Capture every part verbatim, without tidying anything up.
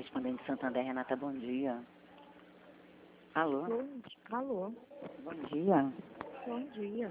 correspondente Santander, Renata, bom dia. Alô? Alô, Bom dia. bom dia.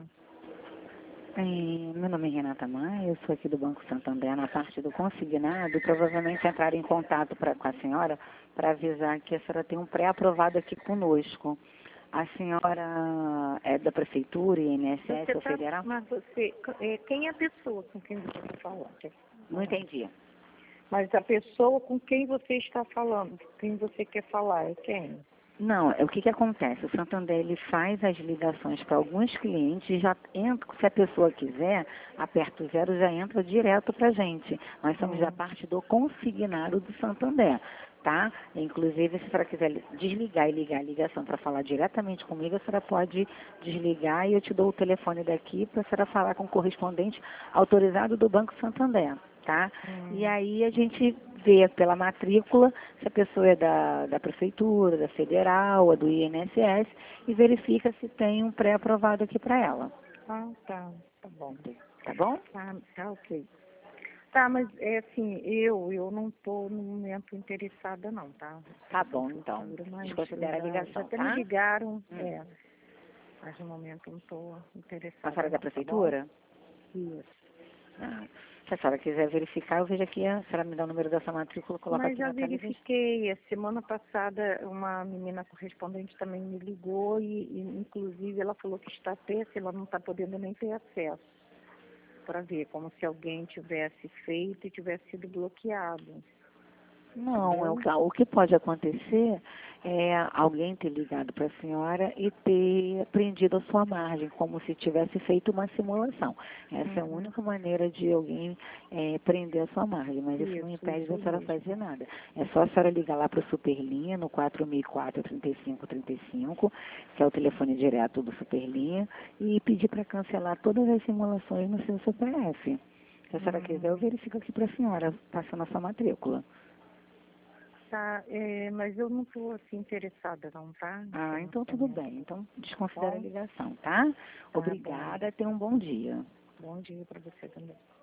É, meu nome é Renata Maia, eu sou aqui do Banco Santander, na parte do consignado. Provavelmente entraram em contato pra, com a senhora para avisar que a senhora tem um pré-aprovado aqui conosco. A senhora é da Prefeitura, I N S S Você ou tá, Federal? mas você, é, quem é a pessoa com quem você está falando? Não entendi. Mas a pessoa com quem você está falando, com quem você quer falar, é quem? Não, é o que que acontece? O Santander, ele faz as ligações para alguns clientes e já entra, se a pessoa quiser, aperta o zero, já entra direto para a gente. Nós somos Hum. da parte do consignado do Santander, tá? Inclusive, se a senhora quiser desligar e ligar a ligação para falar diretamente comigo, a senhora pode desligar e eu te dou o telefone daqui para a senhora falar com o correspondente autorizado do Banco Santander, tá? Hum. E aí a gente vê pela matrícula se a pessoa é da, da prefeitura, da federal, ou do I N S S e verifica se tem um pré-aprovado aqui para ela. Ah, tá, tá bom. Tá bom? Tá, tá ok. Tá, mas é assim, eu, eu não estou no momento interessada não, tá? Tá bom, então. Mas Desconsidera a já, ligação, já até tá? me ligaram, Hum. é, mas no momento eu não estou interessada. A senhora é da não, tá prefeitura? bom? Isso. Ah, se a senhora quiser verificar, eu vejo aqui, a senhora me dá o número dessa matrícula, coloca Mas aqui já na tela e vejo. verifiquei. A semana passada uma menina correspondente também me ligou e, e inclusive ela falou que está terça, ela não está podendo nem ter acesso para ver, como se alguém tivesse feito e tivesse sido bloqueado. Não, é o, Entendeu? que, o que pode acontecer é alguém ter ligado para a senhora e ter prendido a sua margem, como se tivesse feito uma simulação. Essa é a Uhum. única maneira de alguém é, prender a sua margem, mas isso não Isso, impede isso da senhora mesmo. fazer nada. É só a senhora ligar lá para o Superlinha, no quatro mil e quatro, trinta e cinco trinta e cinco, que é o telefone direto do Superlinha, e pedir para cancelar todas as simulações no seu C P F. Se a senhora quiser, eu Hum. verifico aqui para a senhora, passando a sua matrícula. Tá, é, mas eu não estou assim interessada não, tá? Ah, Nesse então tudo momento. bem. Então desconsidera a Bom, ligação, tá? tá bom. Obrigada, tenha um bom dia. Bom dia para você também.